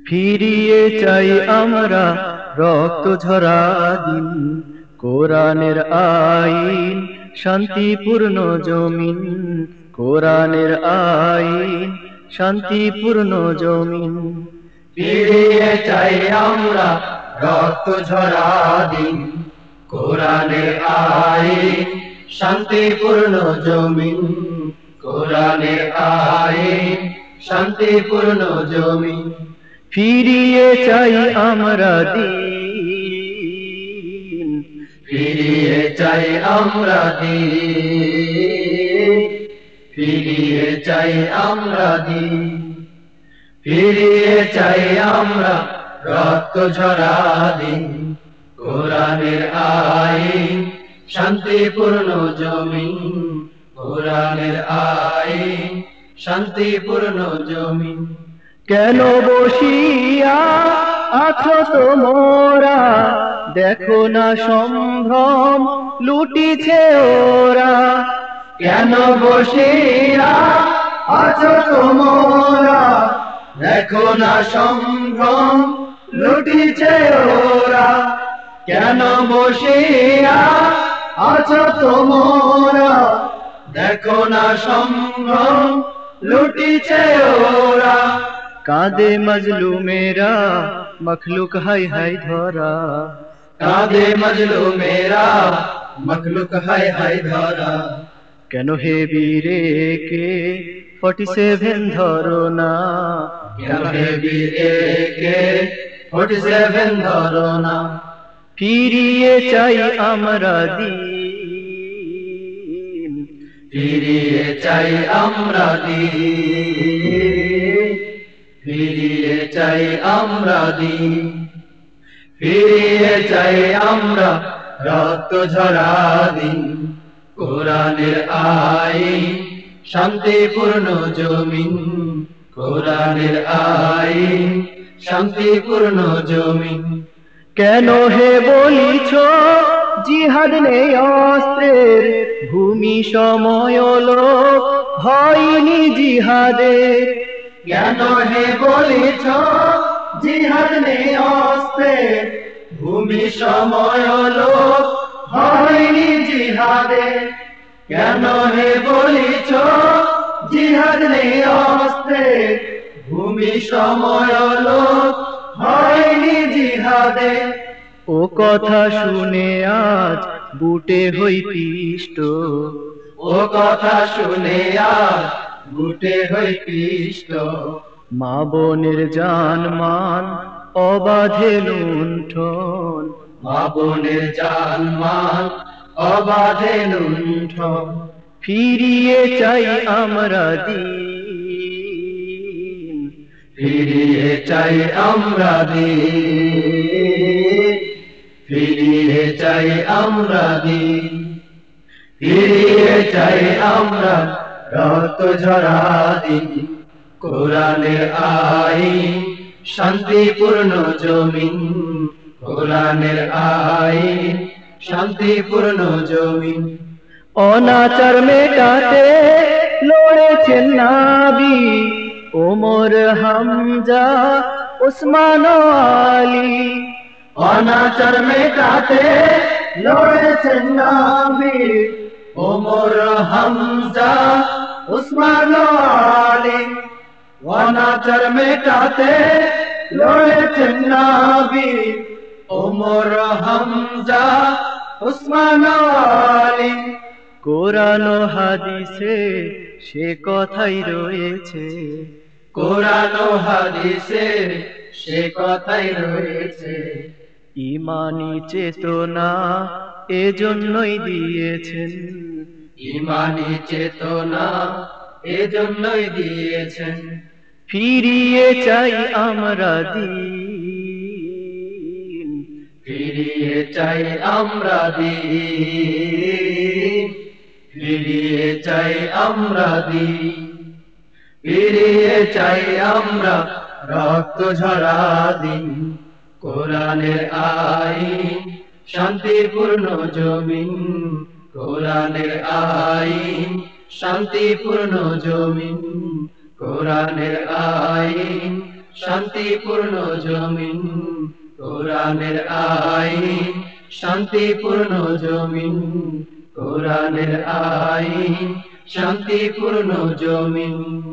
ফিরিয়ে চাই আমরা রক্ত ঝরা দিন, কোরআনের আইন শান্তিপূর্ণ জমিন, কোরআনের আইন শান্তিপূর্ণ জমিন। ফিরিয়ে চাই আমরা রক্ত ঝরা দিন, কোরআনের আইন শান্তিপূর্ণ জমিন, কোরআনের আইন শান্তিপূর্ণ জমিন। ফিরিয়ে চাই আমরা দিন, ফিরিয়ে চাই আমরা দিন, ফিরিয়ে চাই আমরা দিন, ফিরিয়ে চাই আমরা রক্ত ঝরা দিন, কোরআনের আইন শান্তিপূর্ণ জমিন, কোরআনের আইন শান্তিপূর্ণ জমিন। কেন বসিয়া আছো তোমরা, দেখো না সম্ভ্রম লুটিছে ওরা। কেন বসিয়া আছো তোমরা, দেখো না সম্ভ্রম লুটিছে ওরা। কেন বসিয়া আছো তোমরা, দেখো না সম্ভ্রম লুটিছে ওরা। কাঁদে মজলুমেরা মখলুক হায় হায় ধরা, কাঁদে মজলুমেরা মখলুক হায় হায় ধরা। কেন হে বীরে কে 47 ধরো না, কেন হে বীরে কে 47 ধরো না। ফিরিয়ে চাই আমরা দিন, ফিরিয়ে চাই আমরা দিন, ফিরিয়ে চাই আমরা দিন, ফিরিয়ে চাই আমরা রক্ত ঝরা দিন, কোরআনের আইন শান্তিপূর্ণ জমিন, কোরআনের আইন শান্তিপূর্ণ জমিন। কেন হে বলিছ জিহাদ নেই অস্ত্রের, ভূমি সময় লোক হয়নি জিহাদের। কেন হে বলিছ জিহাদ নেই অস্ত্রের, ভূমি সময় লোক হয়নি জিহাদে। কেন হে বলিছ জিহাদ নেই অস্ত্রের, ভূমি সময় লোক হয়নি জিহাদে। ও কথা শুনে আজ বুটে হই পিষ্ট, ও কথা শুনে আজ বুটে হই পিষ্ট। মা বোনের জান মান অবাধে লুণ্ঠন, মা বোনের জান মান অবাধে লুণ্ঠন। ফিরিয়ে চাই আমরা দিন, ফিরিয়ে চাই আমরা দিন, ফিরিয়ে চাই আমরা দিন, ফিরিয়ে চাই আমরা রক্ত ঝরা দিন, কোরআনের আইন শান্তিপূর্ণ জমিন, কোরআনের আইন শান্তিপূর্ণ জমিন। অনাচার মেটাতে লড়েছেন নাবি ওমর হামজা ওসমান আলী। অনাচার মেটাতে লড়েছেন নবী ওমর হামজা উসমান আলী। অনাচার মেটাতে লড়েছেন নবী ওমর হামজা উসমান আলী। কোরআন ও হাদিসে সে কথাই রয়েছে, কোরআন ও হাদিসে সে কথাই রয়েছে। ইমানি চেতনা এজন্যই দিয়েছেন, ইমানি চেতনা এজন্যই দিয়েছেন। ফিরিয়ে চাই আমরা দিন, ফিরিয়ে চাই আমরা দিন, ফিরিয়ে চাই আমরা দিন, ফিরিয়ে চাই আমরা রক্ত ঝরা দিন, কোরআনের আইন শান্তিপূর্ণ জমিন, কোরআনের আইন শান্তিপূর্ণ জমিন, কোরআনের আইন শান্তিপূর্ণ জমিন কোরআনের আইন শান্তিপূর্ণ জমিন কোরআনের আইন শান্তিপূর্ণ জমিন